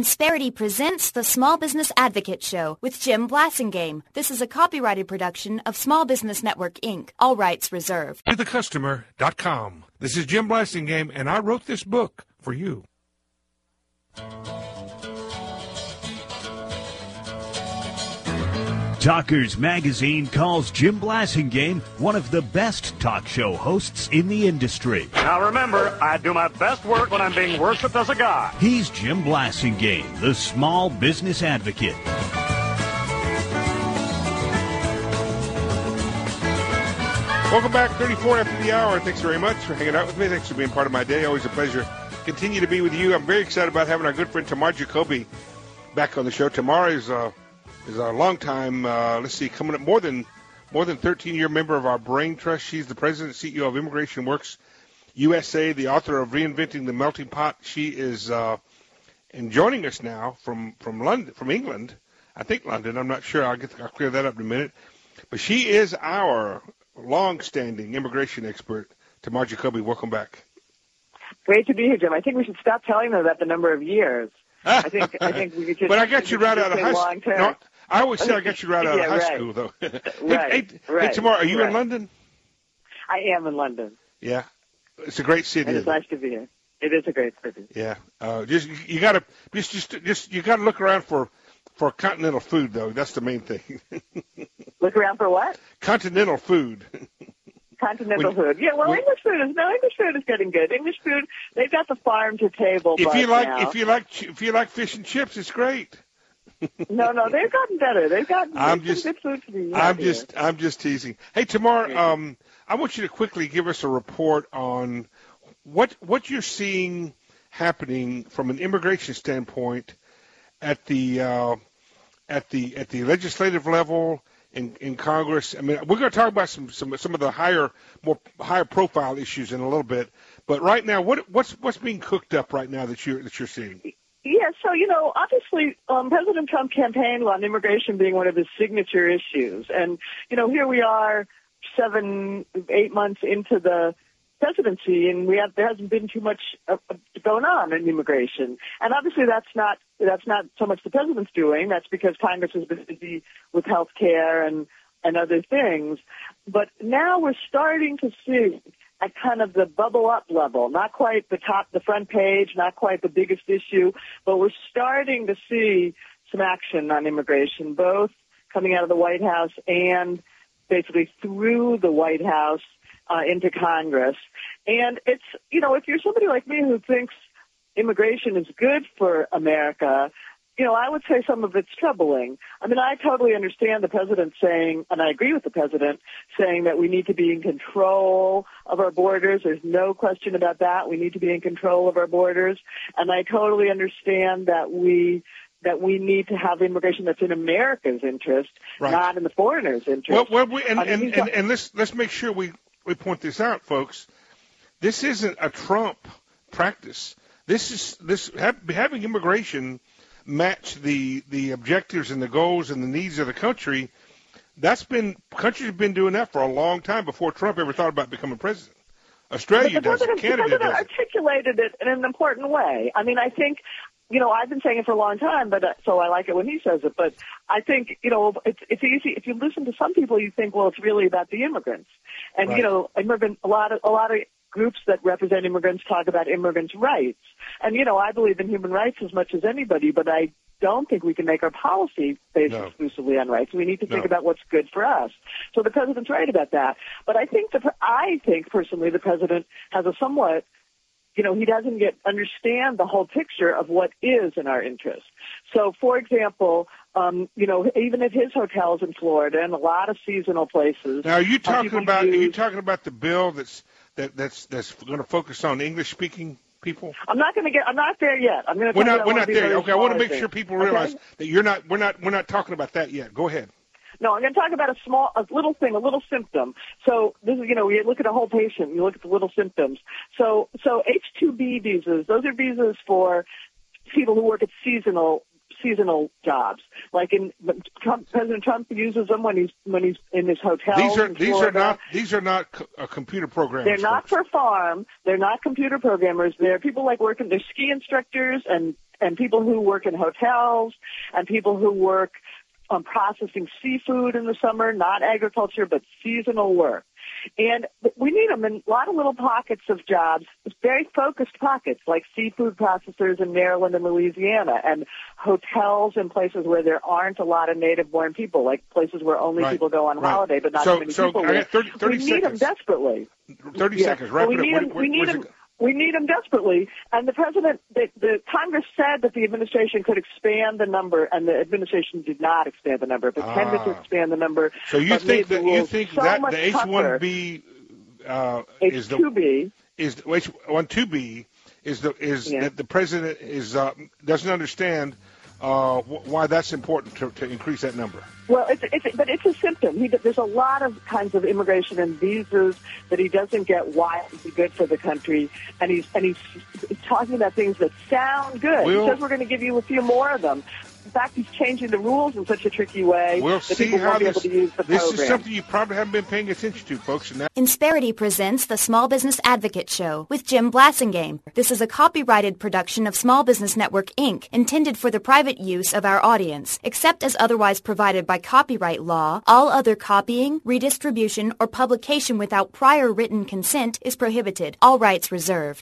Insperity presents the Small Business Advocate Show with Jim Blasingame. This is a copyrighted production of Small Business Network, Inc. All rights reserved. ToTheCustomer.com. This is Jim Blasingame, and I wrote this book for you. Talkers Magazine calls Jim Blasingame one of the best talk show hosts in the industry. Now remember, I do my best work when I'm being worshipped as a god. He's Jim Blasingame, the small business advocate. Welcome back, 34 after the hour. Thanks very much for hanging out with me. Thanks for being part of my day. Always a pleasure. Continue to be with you. I'm very excited about having our good friend Tamar Jacoby back on the show. Tamar is our long-time, coming up more than 13-year member of our Brain Trust. She's the president and CEO of Immigration Works USA, the author of Reinventing the Melting Pot. She is and joining us now from England. I think London. I'm not sure. I'll clear that up in a minute. But she is our long-standing immigration expert. Tamar Jacoby, welcome back. Great to be here, Jim. I think we should stop telling them about the number of years. I think we could. But I got you right out of high school. No, I always say I got you right out of high school, though. Right. Hey, Tamar, are you in London? I am in London. Yeah, it's a great city. It's nice to be here. It is a great city. Yeah, you gotta look around for continental food, though. That's the main thing. Look around for what? Continental food. Continental food. Yeah, well, English food is getting good. English food, they've got the farm to table. If you like fish and chips, it's great. No, they've gotten better. They've gotten good food to be. I'm just teasing. Hey, Tamar, I want you to quickly give us a report on what you're seeing happening from an immigration standpoint at the legislative level. In Congress. I mean, we're going to talk about some of the higher profile issues in a little bit. But right now, what's being cooked up right now that you're seeing? Yeah, so obviously, President Trump campaigned on immigration being one of his signature issues, and here we are, 7-8 months into the presidency, and there hasn't been too much going on in immigration. And obviously that's not so much the president's doing. That's because Congress has been busy with health care and other things. But now we're starting to see at kind of the bubble up level, not quite the front page, not quite the biggest issue, but we're starting to see some action on immigration, both coming out of the White House and basically through the White House into Congress. And it's, if you're somebody like me who thinks immigration is good for America, I would say some of it's troubling. I mean, I totally understand the president saying, and I agree with the president, saying that we need to be in control of our borders. There's no question about that. We need to be in control of our borders. And I totally understand that we need to have immigration that's in America's interest, right, not in the foreigners' interest. And let's make sure we point this out, folks. This isn't a Trump practice. Having immigration match the objectives and the goals and the needs of the country. Countries have been doing that for a long time before Trump ever thought about becoming president. Australia does it. Canada does it. The president articulated it in an important way. I mean, I think, I've been saying it for a long time, but so I like it when he says it. But I think, it's easy. If you listen to some people, you think, well, it's really about the immigrants. And, right, a lot of groups that represent immigrants talk about immigrants' rights. And, I believe in human rights as much as anybody, but I don't think we can make our policy based exclusively on rights. We need to think about what's good for us. So the president's right about that. But I think personally the president has a somewhat, he doesn't understand the whole picture of what is in our interest. So, for example, even at his hotels in Florida and a lot of seasonal places. Now, are you talking about the bill that's going to focus on English-speaking people? I'm not there yet. We're not there. Okay, I want to make sure people realize that we're not talking about that yet. Go ahead. No, I'm going to talk about a little thing, a little symptom. So this is, you look at a whole patient, you look at the little symptoms. So H-2B visas, those are visas for people who work at seasonal jobs. Like President Trump uses them when he's in his hotel. These are not computer programmers. They're not for farm. They're not computer programmers. They're people like they're ski instructors and and people who work in hotels and people who work processing seafood in the summer, not agriculture, but seasonal work. And we need them in a lot of little pockets of jobs, very focused pockets, like seafood processors in Maryland and Louisiana, and hotels in places where there aren't a lot of native-born people, like places where only people go on holiday, but not too many people live. 30 we need them desperately. 30 seconds. Wrap it up. We need them desperately. And the president, the Congress said that the administration could expand the number, and the administration did not expand the number, but pretended to expand the number. So you think that the H-1B is the 2B is H-1B is that the president doesn't understand why that's important to increase that number. Well, it's a symptom. There's a lot of kinds of immigration and visas that he doesn't get why it's good for the country, and he's talking about things that sound good. He says we're going to give you a few more of them. In fact, he's changing the rules in such a tricky way that people won't be able to use the program. This is something you probably haven't been paying attention to, folks. Insperity presents the Small Business Advocate Show with Jim Blassingame. This is a copyrighted production of Small Business Network, Inc., intended for the private use of our audience. Except as otherwise provided by copyright law, all other copying, redistribution, or publication without prior written consent is prohibited. All rights reserved.